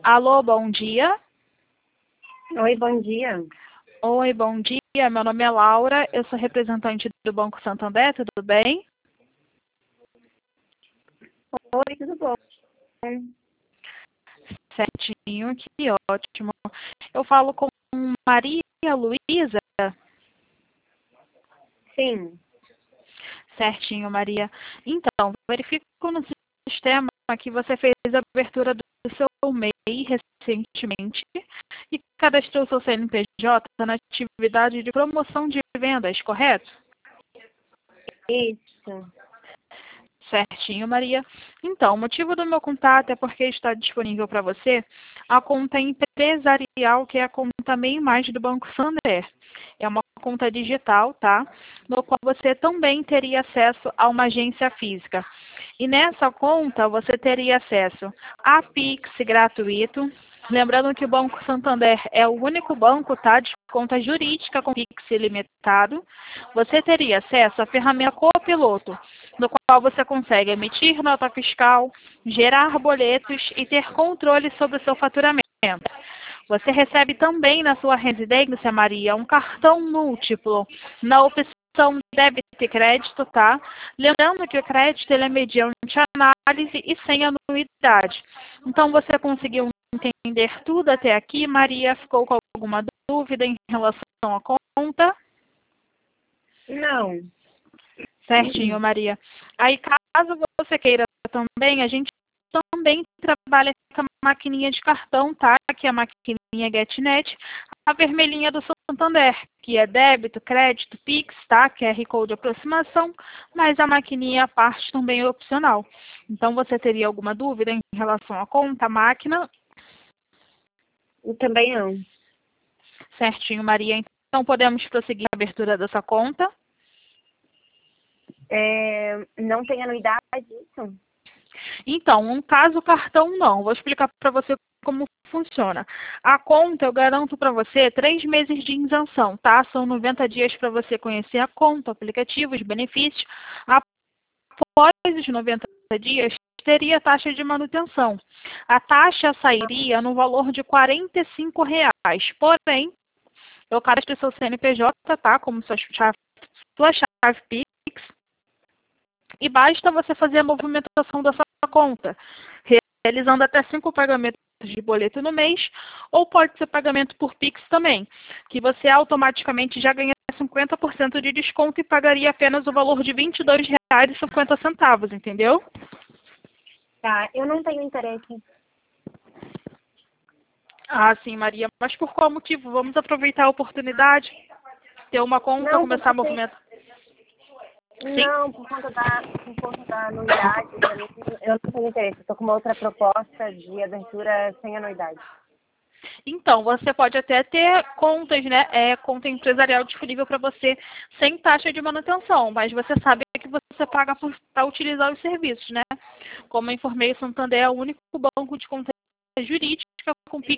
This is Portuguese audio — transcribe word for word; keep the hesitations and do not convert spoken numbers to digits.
Alô, bom dia. Oi, bom dia. Oi, bom dia. Meu nome é Laura, eu sou representante do Banco Santander, tudo bem? Oi, tudo bom? Certinho, que ótimo. Eu falo com Maria Luísa? Sim. Certinho, Maria. Então, verifico no sistema que você fez a abertura do seu M E I recentemente e cadastrou seu C N P J na atividade de promoção de vendas, correto? Isso. Certinho, Maria. Então, o motivo do meu contato é porque está disponível para você a conta empresarial, que é a conta MEI Mais do Banco Santander. É uma conta digital, tá? No qual você também teria acesso a uma agência física. E nessa conta você teria acesso a Pix gratuito. Lembrando que o Banco Santander é o único banco, tá, de conta jurídica com Pix ilimitado. Você teria acesso à ferramenta Copiloto, no qual você consegue emitir nota fiscal, gerar boletos e ter controle sobre o seu faturamento. Você recebe também na sua residência, Maria, um cartão múltiplo na opção débito e crédito, tá? Lembrando que o crédito ele é mediante análise e sem anuidade. Então, você conseguiu entender tudo até aqui? Maria, ficou com alguma dúvida em relação à conta? Não. Certinho, Maria. Aí, caso você queira também, a gente também trabalha com a maquininha de cartão, tá? Que é a maquininha GetNet, a vermelhinha do Santander, que é débito, crédito, Pix, tá? Q R Code de aproximação, mas a maquininha à parte também é opcional. Então, você teria alguma dúvida em relação à conta, à máquina? E também não. Certinho, Maria. Então, podemos prosseguir a abertura dessa conta. É, não tem anuidade, isso? Então, no caso o cartão não. Vou explicar para você como funciona. A conta, eu garanto para você três meses de isenção, tá? São noventa dias para você conhecer a conta, o aplicativo, os benefícios. Após os noventa dias, teria taxa de manutenção. A taxa sairia no valor de quarenta e cinco reais. Porém, eu cadastro seu C N P J, tá? Como sua chave, sua chave Pix. E basta você fazer a movimentação da sua conta, realizando até cinco pagamentos de boleto no mês, ou pode ser pagamento por Pix também, que você automaticamente já ganha cinquenta por cento de desconto e pagaria apenas o valor de vinte e dois reais e cinquenta centavos, entendeu? Tá, eu não tenho interesse. Ah, sim, Maria. Mas por qual motivo? Vamos aproveitar a oportunidade, ter uma conta, Não, começar a porque tem... movimentar. Não, por conta da, por conta da anuidade, eu não, eu não tenho interesse. Estou com uma outra proposta de aventura sem anuidade. Então, você pode até ter contas, né? É, conta empresarial disponível para você sem taxa de manutenção, mas você sabe que você paga para utilizar os serviços, né? Como eu informei, o Santander é o único banco de conta jurídica com Pix